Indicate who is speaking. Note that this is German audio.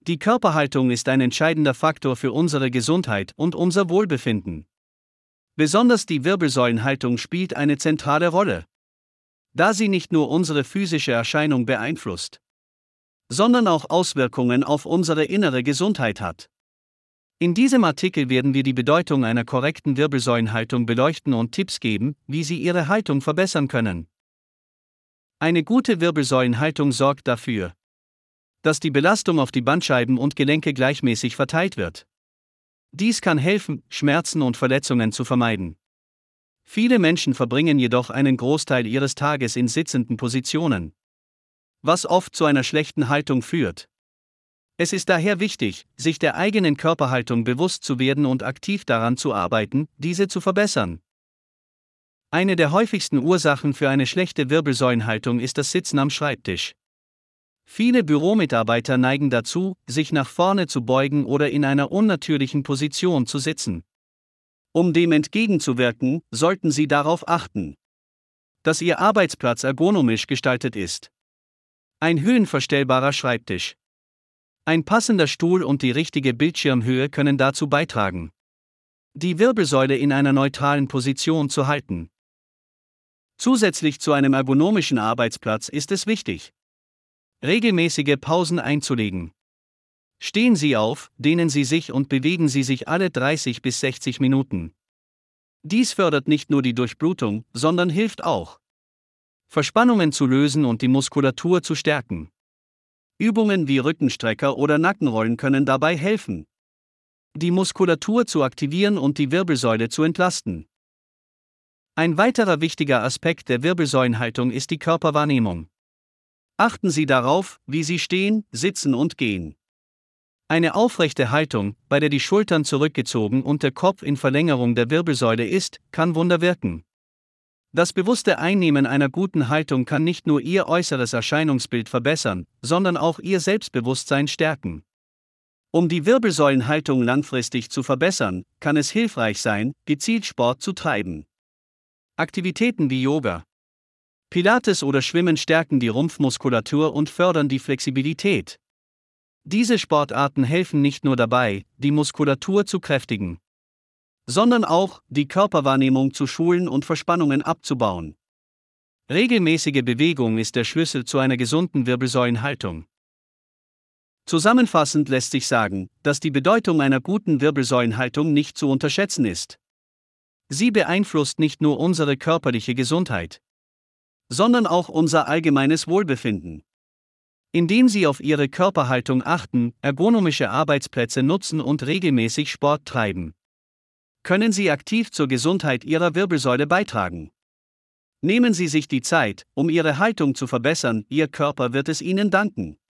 Speaker 1: Die Körperhaltung ist ein entscheidender Faktor für unsere Gesundheit und unser Wohlbefinden. Besonders die Wirbelsäulenhaltung spielt eine zentrale Rolle, da sie nicht nur unsere physische Erscheinung beeinflusst, sondern auch Auswirkungen auf unsere innere Gesundheit hat. In diesem Artikel werden wir die Bedeutung einer korrekten Wirbelsäulenhaltung beleuchten und Tipps geben, wie Sie Ihre Haltung verbessern können. Eine gute Wirbelsäulenhaltung sorgt dafür, dass die Belastung auf die Bandscheiben und Gelenke gleichmäßig verteilt wird. Dies kann helfen, Schmerzen und Verletzungen zu vermeiden. Viele Menschen verbringen jedoch einen Großteil ihres Tages in sitzenden Positionen, was oft zu einer schlechten Haltung führt. Es ist daher wichtig, sich der eigenen Körperhaltung bewusst zu werden und aktiv daran zu arbeiten, diese zu verbessern. Eine der häufigsten Ursachen für eine schlechte Wirbelsäulenhaltung ist das Sitzen am Schreibtisch. Viele Büromitarbeiter neigen dazu, sich nach vorne zu beugen oder in einer unnatürlichen Position zu sitzen. Um dem entgegenzuwirken, sollten Sie darauf achten, dass Ihr Arbeitsplatz ergonomisch gestaltet ist. Ein höhenverstellbarer Schreibtisch, ein passender Stuhl und die richtige Bildschirmhöhe können dazu beitragen, die Wirbelsäule in einer neutralen Position zu halten. Zusätzlich zu einem ergonomischen Arbeitsplatz ist es wichtig, regelmäßige Pausen einzulegen. Stehen Sie auf, dehnen Sie sich und bewegen Sie sich alle 30 bis 60 Minuten. Dies fördert nicht nur die Durchblutung, sondern hilft auch, Verspannungen zu lösen und die Muskulatur zu stärken. Übungen wie Rückenstrecker oder Nackenrollen können dabei helfen, die Muskulatur zu aktivieren und die Wirbelsäule zu entlasten. Ein weiterer wichtiger Aspekt der Wirbelsäulenhaltung ist die Körperwahrnehmung. Achten Sie darauf, wie Sie stehen, sitzen und gehen. Eine aufrechte Haltung, bei der die Schultern zurückgezogen und der Kopf in Verlängerung der Wirbelsäule ist, kann Wunder wirken. Das bewusste Einnehmen einer guten Haltung kann nicht nur Ihr äußeres Erscheinungsbild verbessern, sondern auch Ihr Selbstbewusstsein stärken. Um die Wirbelsäulenhaltung langfristig zu verbessern, kann es hilfreich sein, gezielt Sport zu treiben. Aktivitäten wie Yoga, Pilates oder Schwimmen stärken die Rumpfmuskulatur und fördern die Flexibilität. Diese Sportarten helfen nicht nur dabei, die Muskulatur zu kräftigen, sondern auch, die Körperwahrnehmung zu schulen und Verspannungen abzubauen. Regelmäßige Bewegung ist der Schlüssel zu einer gesunden Wirbelsäulenhaltung. Zusammenfassend lässt sich sagen, dass die Bedeutung einer guten Wirbelsäulenhaltung nicht zu unterschätzen ist. Sie beeinflusst nicht nur unsere körperliche Gesundheit, sondern auch unser allgemeines Wohlbefinden. Indem Sie auf Ihre Körperhaltung achten, ergonomische Arbeitsplätze nutzen und regelmäßig Sport treiben, können Sie aktiv zur Gesundheit Ihrer Wirbelsäule beitragen. Nehmen Sie sich die Zeit, um Ihre Haltung zu verbessern, Ihr Körper wird es Ihnen danken.